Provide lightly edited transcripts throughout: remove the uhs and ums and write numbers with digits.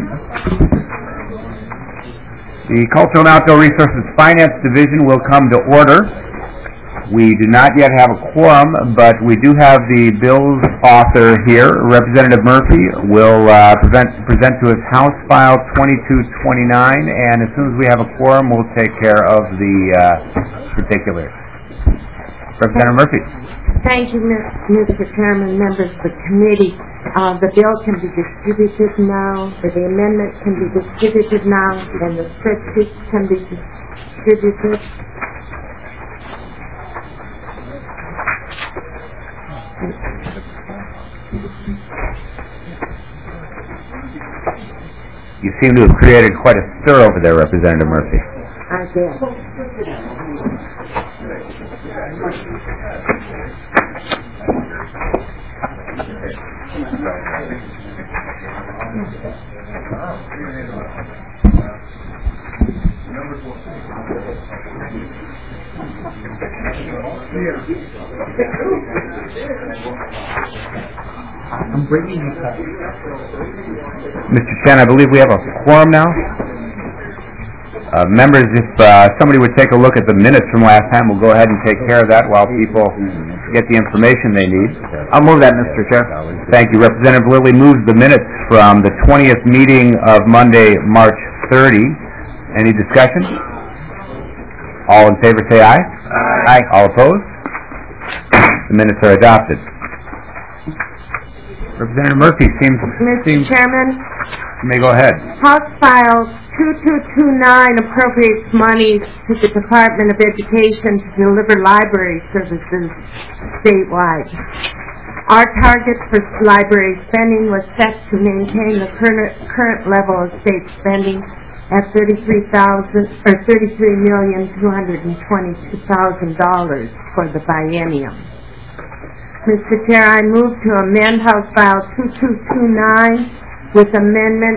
The Cultural and Outdoor Resources Finance Division will come to order. We do not yet have a quorum, but we do have the bill's author here. Representative Murphy will present to us House File 2229, and as soon as we have a quorum, we'll take care of the particulars. Representative Murphy. Thank you, Mr. Chairman, members of the committee. The bill can be distributed now, or the amendment can be distributed now, and the spreadsheets can be distributed. You seem to have created quite a stir over there, Representative Murphy. I did. I'm bringing you back. Mr. Chen, I believe we have a quorum now. Members, if somebody would take a look at the minutes from last time, we'll go ahead and take care of that while people get the information they need. I'll move that, Mr. Chair. Thank you. Representative Lilly moves the minutes from the 20th meeting of Monday, March 30. Any discussion? All in favor say aye. Aye. All opposed? The minutes are adopted. Representative Murphy Mr. Chairman, You may go ahead. House File 2229 appropriates monies to the Department of Education to deliver library services statewide. Our target for library spending was set to maintain the current level of state spending at $33,222,000 for the biennium. Mr. Chair, I move to amend House File 2229 with Amendment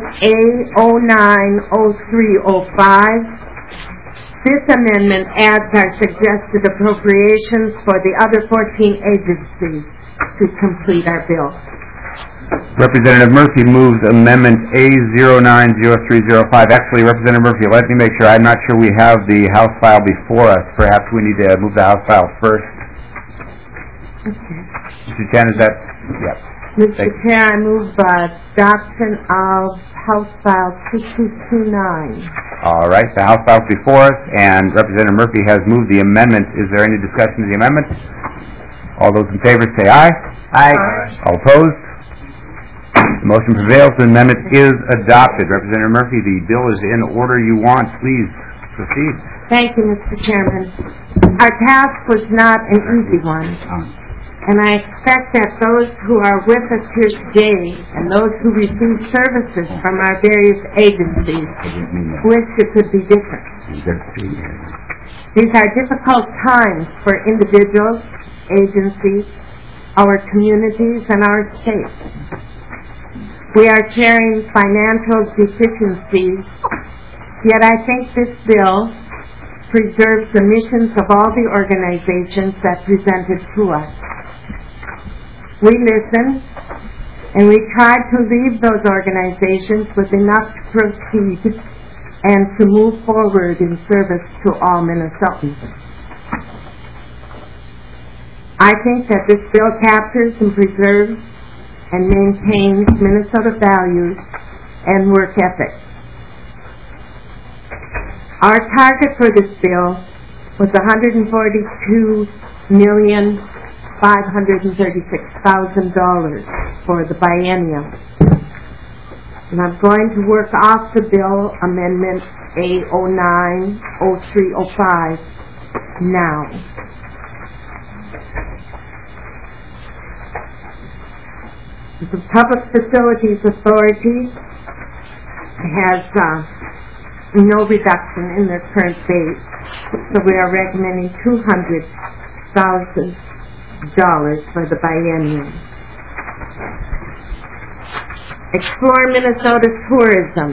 A090305. This amendment adds our suggested appropriations for the other 14 agencies to complete our bill. Representative Murphy moves Amendment A090305. Actually, Representative Murphy, let me make sure. I'm not sure we have the House file before us. Perhaps we need to move the House file first. Okay. Mr. Chen, is that? Yeah. Mr. Chair, I move adoption of House File 2229. All right, the House file is before us, and Representative Murphy has moved the amendment. Is there any discussion of the amendment? All those in favor say aye. Aye. All opposed? The motion prevails. The amendment is adopted. Representative Murphy, the bill is in order you want. Please proceed. Thank you, Mr. Chairman. Our task was not an easy one, and I expect that those who are with us here today and those who receive services from our various agencies wish it could be different. These are difficult times for individuals, agencies, our communities, and our state. We are sharing financial deficiencies, yet I think this bill preserves the missions of all the organizations that presented to us. We listened, and we tried to leave those organizations with enough to proceed and to move forward in service to all Minnesotans. I think that this bill captures and preserves and maintains Minnesota values and work ethic. Our target for this bill was $142,536,000 for the biennium. And I'm going to work off the bill amendment A090305 now. The Public Facilities Authority has no reduction in their current base, so we are recommending $200,000 for the biennium. Explore Minnesota Tourism.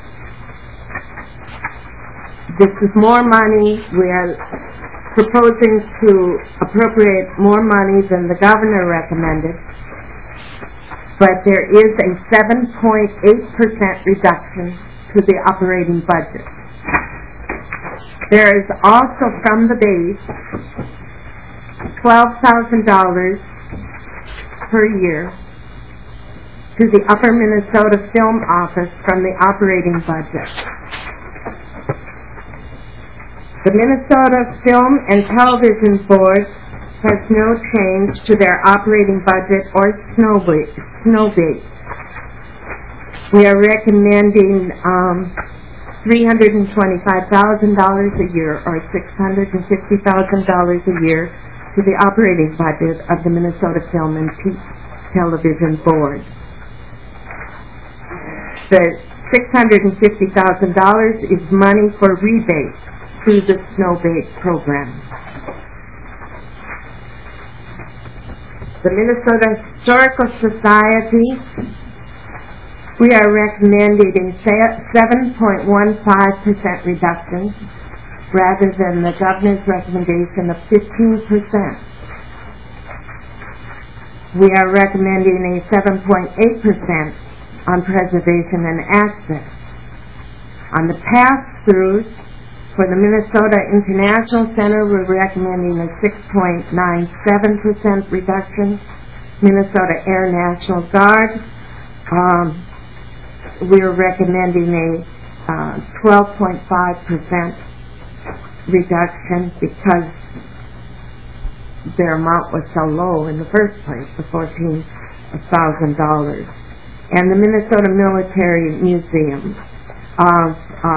This is more money. We are proposing to appropriate more money than the governor recommended. but there is a 7.8% reduction to the operating budget. There is also from the base $12,000 per year to the Upper Minnesota Film Office from the operating budget. The Minnesota Film and Television Board has no change to their operating budget or snow base. We are recommending $325,000 a year or $650,000 a year to the operating budget of the Minnesota Film and Television Board. The $650,000 is money for rebates through the Snowbase program. The Minnesota Historical Society, we are recommending a 7.15% reduction rather than the governor's recommendation of 15%. We are recommending a 7.8% on preservation and access. On the pass-throughs, for the Minnesota International Center, we're recommending a 6.97% reduction. Minnesota Air National Guard, we're recommending a 12.5% reduction because their amount was so low in the first place, the $14,000. And the Minnesota Military Museum of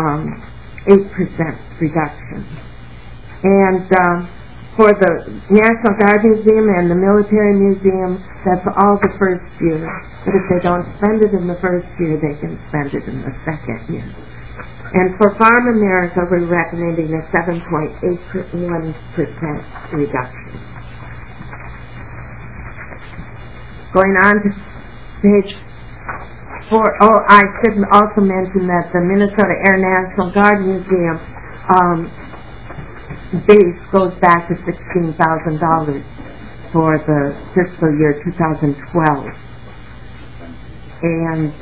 8% reduction. And for the National Guard Museum and the Military Museum, that's all the first year. But if they don't spend it in the first year, they can spend it in the second year. And for Farm America, we're recommending a 7.81% reduction. Going on to page 4. Oh, I should also mention that the Minnesota Air National Guard Museum base goes back to $16,000 for the fiscal year 2012. And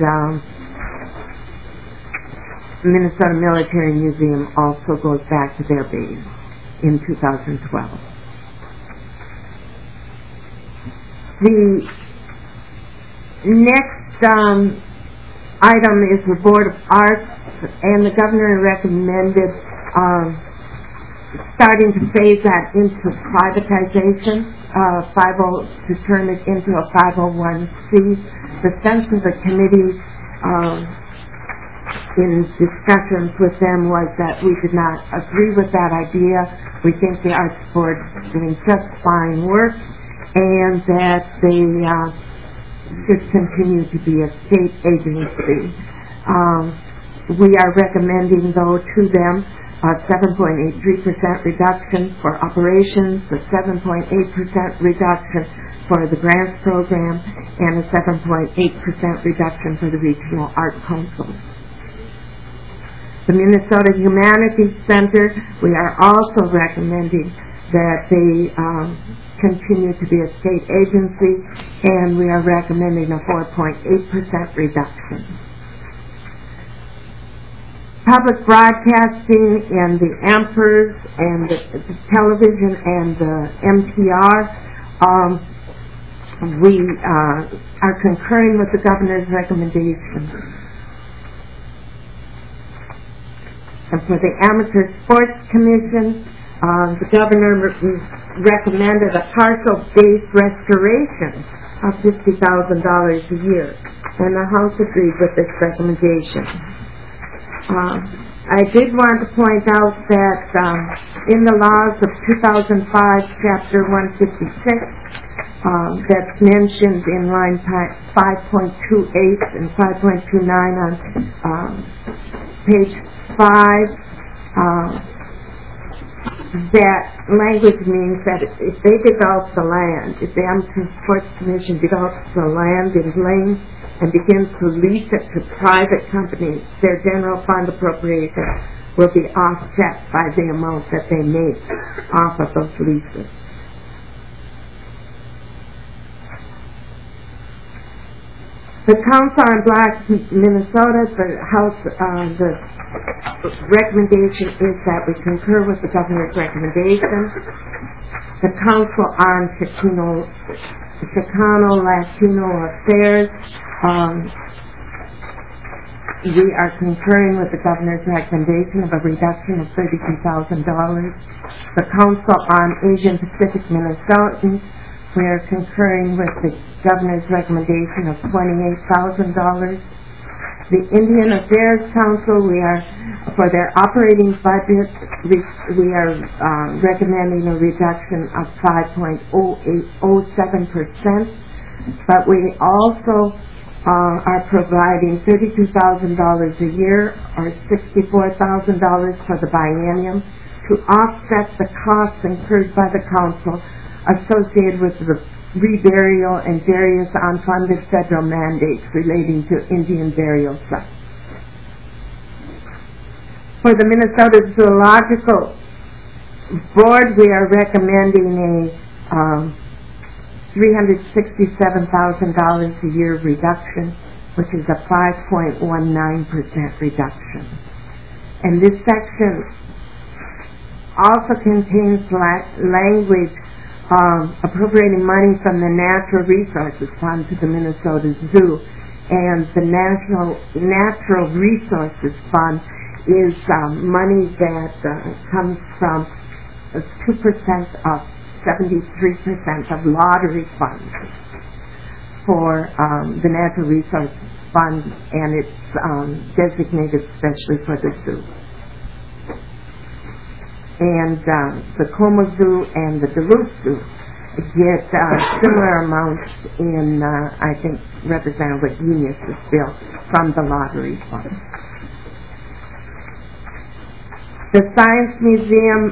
the Minnesota Military Museum also goes back to their base in 2012. The next item is the Board of Arts, and the governor recommended starting to phase that into privatization, to turn it into a 501c. The sense of the committee in discussions with them was that we did not agree with that idea. We think the Arts Board is doing just fine work, and that they should continue to be a state agency. We are recommending, though, to them a 7.83% reduction for operations, a 7.8% reduction for the grants program, and a 7.8% reduction for the regional art councils. The Minnesota Humanities Center, we are also recommending that they continue to be a state agency, and we are recommending a 4.8% reduction. Public broadcasting and the AMPERS and the television and the MPR, we are concurring with the governor's recommendation. And for the Amateur Sports Commission, the governor recommended a partial base restoration of $50,000 a year, and the House agreed with this recommendation. I did want to point out that in the laws of 2005, Chapter 156, that's mentioned in line 5.28 and 5.29 on page 5, that language means that if they develop the land, if the Amateur Sports Commission develops the land in Blaine and begins to lease it to private companies, their general fund appropriation will be offset by the amount that they make off of those leases. The Council on Blacks Minnesota, the recommendation is that we concur with the Governor's recommendation. The Council on Chicano Latino Affairs, we are concurring with the Governor's recommendation of a reduction of $32,000. The Council on Asian Pacific Minnesotans, we are concurring with the Governor's recommendation of $28,000. The Indian Affairs Council, we are, for their operating budget, we are recommending a reduction of 5.07%, but we also are providing $32,000 a year, or $64,000 for the biennium, to offset the costs incurred by the Council associated with the reburial and various unfunded federal mandates relating to Indian burial sites. For the Minnesota Zoological Board, we are recommending a $367,000 a year reduction, which is a 5.19% reduction. And this section also contains language appropriating money from the Natural Resources Fund to the Minnesota Zoo, and the Natural Resources Fund is money that comes from 2% of 73% of lottery funds for the Natural Resources Fund, and it's designated especially for the zoo. And the Como Zoo and the Duluth Zoo get similar amounts in, I think, Representative Eunice's bill from the lottery fund. The Science Museum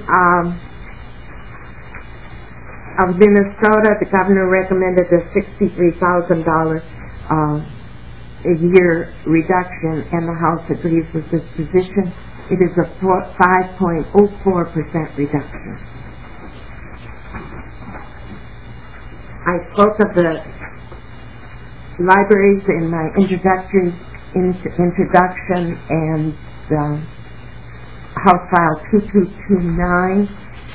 of Minnesota, the governor recommended a $63,000 a year reduction, and the House agrees with this position. It is a 5.04% reduction. I spoke of the libraries in my introduction, and House File 2229.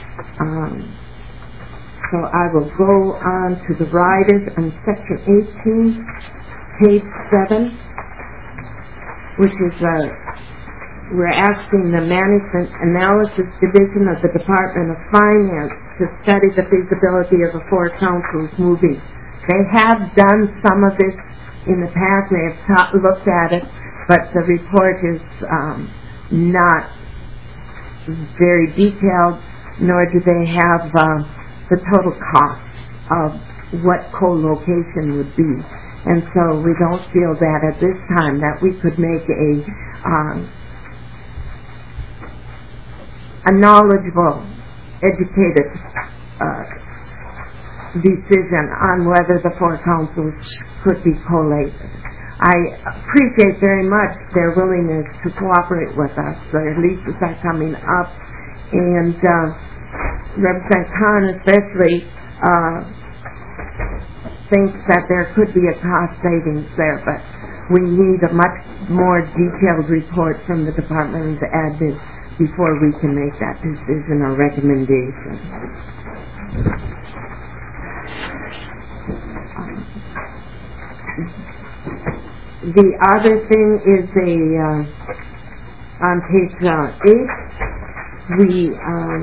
So I will go on to the riders on Section 18, page 7, which is we're asking the Management Analysis Division of the Department of Finance to study the feasibility of the four councils moving. They have done some of this in the past. They have looked at it, but the report is not very detailed, nor do they have the total cost of what co-location would be. And so we don't feel that at this time that we could make a knowledgeable, educated decision on whether the four councils could be collated. I appreciate very much their willingness to cooperate with us. Their leases are coming up, and Representative Khan especially thinks that there could be a cost savings there, but we need a much more detailed report from the Department of Admin before we can make that decision or recommendation. The other thing is on page 8, we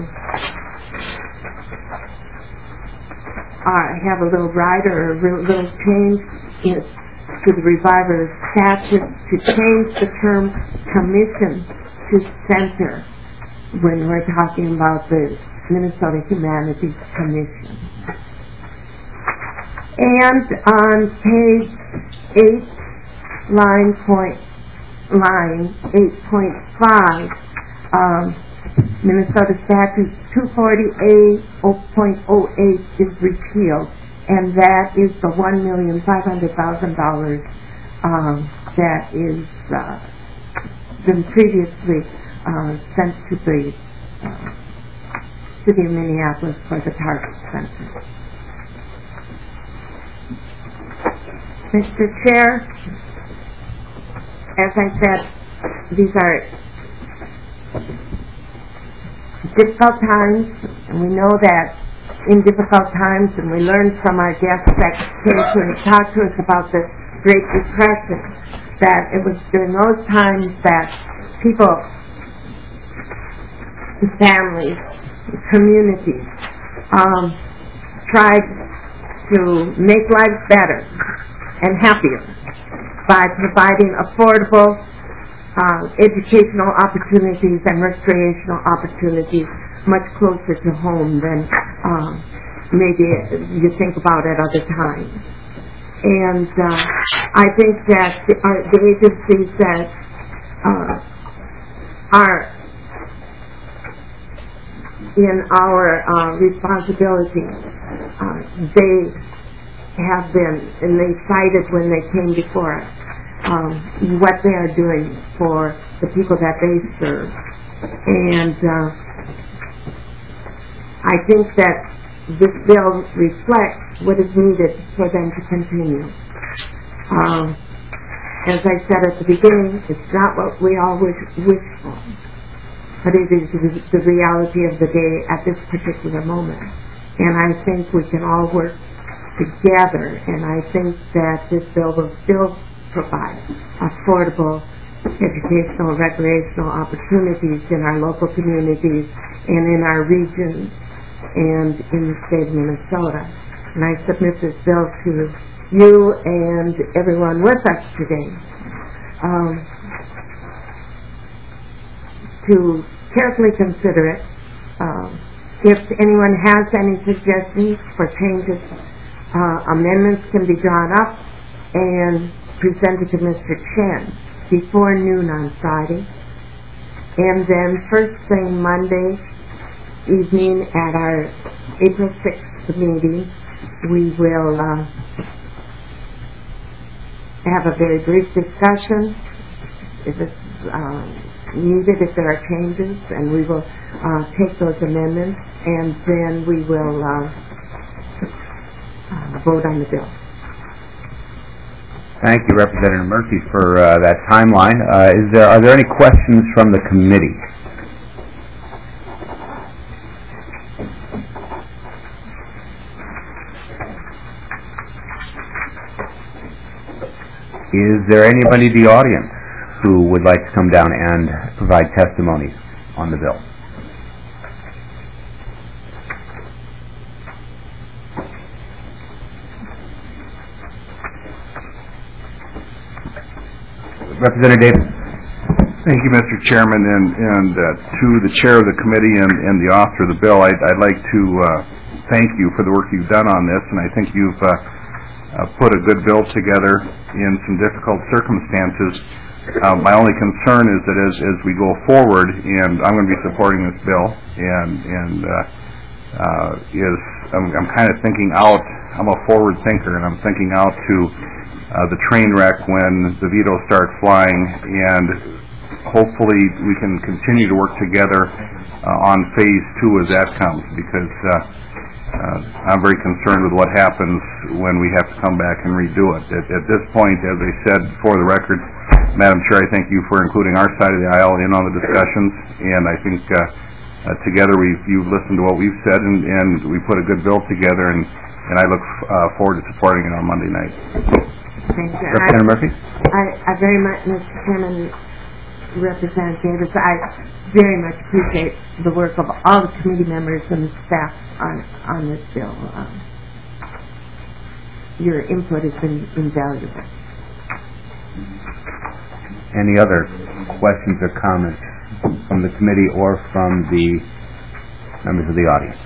have a little rider, or a little change to the reviver statute to change the term commission to center when we're talking about the Minnesota Humanities Commission. And on page 8, line 8.5, Minnesota Statute 240A.08 is repealed, and that is the $1,500,000 that is been previously sent to the City of Minneapolis for the Target Center. Mr. Chair, as I said, these are difficult times, and we know that in difficult times, and we learned from our guests that came to and talked to us about the Great Depression, that it was during those times that people, families, communities, tried to make life better and happier by providing affordable educational opportunities and recreational opportunities much closer to home than maybe you think about at other times. And I think that the agencies that are in our responsibility, they have been, and they cited when they came before us, what they are doing for the people that they serve. And I think that this bill reflects what is needed for them to continue. As I said at the beginning, it's not what we all wish for, but it is the reality of the day at this particular moment. And I think we can all work together, and I think that this bill will still provide affordable educational, recreational opportunities in our local communities and in our regions and in the state of Minnesota. And I submit this bill to you and everyone with us today to carefully consider it. If anyone has any suggestions for changes, amendments can be drawn up and presented to Mr. Chen before noon on Friday. And then first thing Monday evening at our April 6th meeting, we will have a very brief discussion if it's needed, if there are changes, and we will take those amendments, and then we will vote on the bill. Thank you, Representative Murphy, for that timeline. Are there any questions from the committee? Is there anybody in the audience who would like to come down and provide testimony on the bill? Representative Davis. Thank you, Mr. Chairman, and to the chair of the committee and the author of the bill, I'd like to thank you for the work you've done on this, and I think you've put a good bill together in some difficult circumstances. My only concern is that as we go forward, and I'm going to be supporting this bill, and I'm kind of thinking out. I'm a forward thinker, and I'm thinking out to the train wreck when the vetoes start flying, and hopefully we can continue to work together on phase 2 as that comes, because I'm very concerned with what happens when we have to come back and redo it. At this point, as I said for the record, Madam Chair, I thank you for including our side of the aisle in on the discussions, and I think together you've listened to what we've said, and we put a good bill together, and I look forward to supporting it on Monday night. Thank you. Representative Murphy? I very much, Mr. Chairman, Representative Davis, I very much appreciate the work of all the committee members and the staff on this bill. Your input has been invaluable. Any other questions or comments from the committee or from the members of the audience?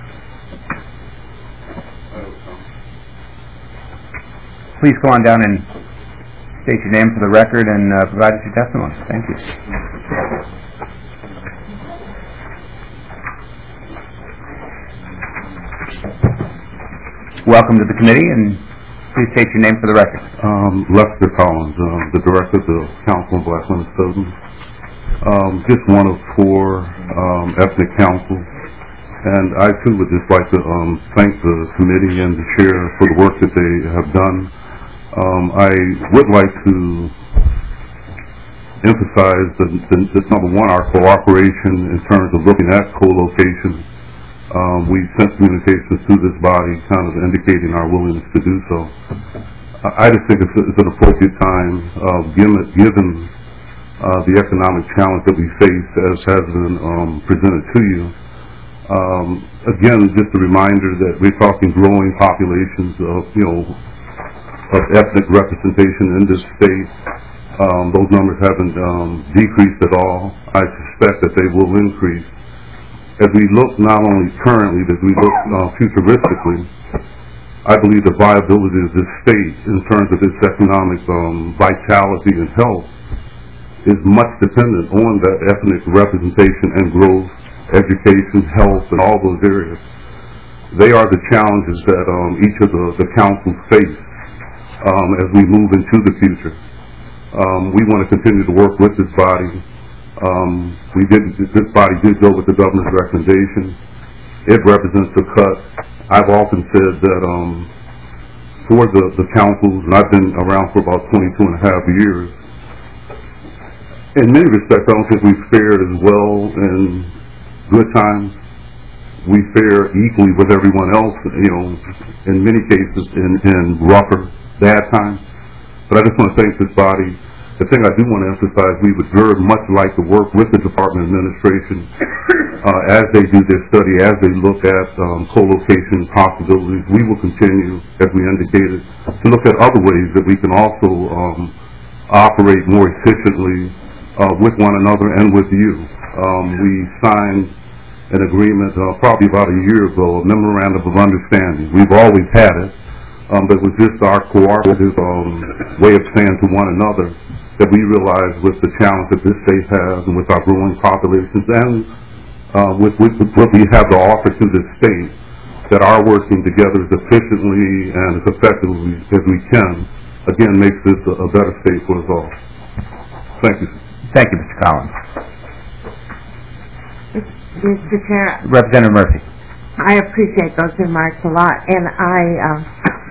Please go on down and state your name for the record and provide us your testimony. Thank you. Welcome to the committee, and please state your name for the record. Lester Collins, the director of the Council on Black Women's Studies. Just one of 4 ethnic councils, and I too would just like to thank the committee and the chair for the work that they have done. I would like to emphasize that number one, our cooperation in terms of looking at co-location. We sent communications to this body kind of indicating our willingness to do so. I just think it's an appropriate time, given the economic challenge that we face as has been presented to you. Again, just a reminder that we're talking growing populations of ethnic representation in this state. Those numbers haven't decreased at all. I suspect that they will increase. As we look not only currently, but as we look futuristically, I believe the viability of this state in terms of its economic vitality and health is much dependent on that ethnic representation and growth, education, health, and all those areas. They are the challenges that each of the councils face as we move into the future. We want to continue to work with this body. This body did go with the governor's recommendation. It represents a cut. I've often said that for the councils, and I've been around for about 22 and a half years, in many respects, I don't think we've fared as well in good times. We fare equally with everyone else, in many cases in rougher, bad times. But I just want to thank this body. The thing I do want to emphasize, we would very much like to work with the Department of Administration as they do their study, as they look at co-location possibilities. We will continue, as we indicated, to look at other ways that we can also operate more efficiently with one another and with you. We signed an agreement probably about a year ago, a memorandum of understanding. We've always had it, but it was just our cooperative way of saying to one another that we realize with the challenge that this state has and with our growing populations and with what we have to offer to this state, that our working together as efficiently and as effectively as we can, again, makes this a better state for us all. Thank you. Thank you, Mr. Collins. Mr. Chair, Representative Murphy. I appreciate those remarks a lot, and I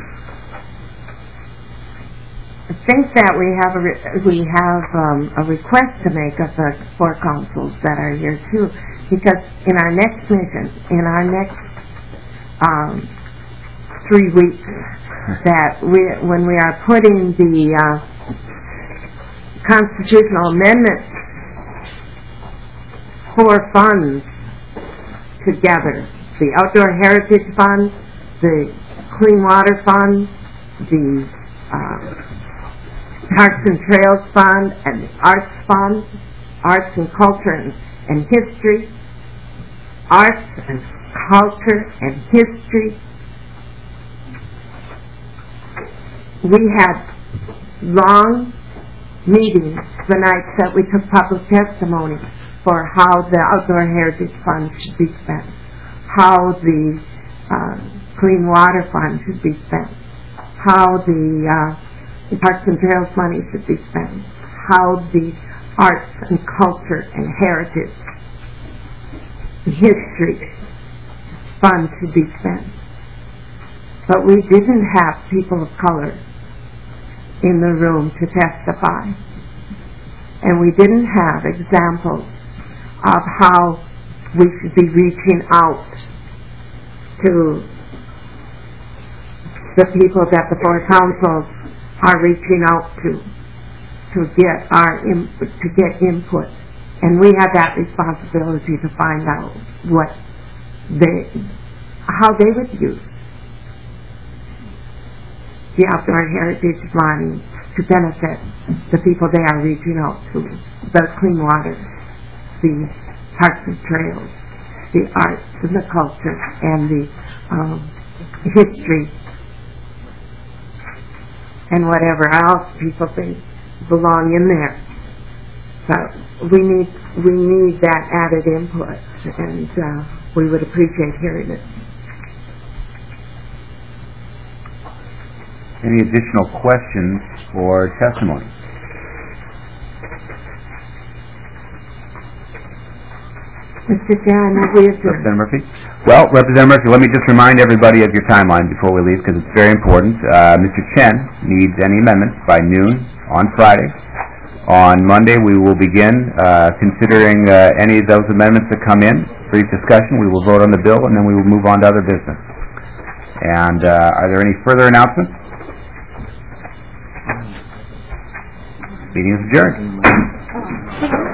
think that we have a request to make of the four councils that are here too, because in our next mission, in our next 3 weeks, that when we are putting the constitutional amendments for funds together, the Outdoor Heritage Fund, the Clean Water Fund, the Parks and Trails Fund, and the Arts Fund, Arts and Culture and History, Arts and Culture and History. We had long meetings the nights that we took public testimony for how the Outdoor Heritage Fund should be spent, how the Clean Water Fund should be spent, how the Parks and Trails money should be spent, how the Arts and Culture and Heritage History Fund should be spent. But we didn't have people of color in the room to testify. And we didn't have examples of how we should be reaching out to the people that the four councils are reaching out to get input. And we have that responsibility to find out how they would use the Outdoor Heritage money to benefit the people they are reaching out to, the clean water, the Parks and Trails, the arts and the culture, and the history, and whatever else people think belong in there. So we need that added input, and we would appreciate hearing it. Any additional questions or testimony? Mr. Chair, I move we adjourn. Representative Murphy? Well, Representative Murphy, let me just remind everybody of your timeline before we leave, because it's very important. Mr. Chen needs any amendments by noon on Friday. On Monday, we will begin considering any of those amendments that come in. Brief discussion, we will vote on the bill, and then we will move on to other business. And are there any further announcements? Meeting is adjourned.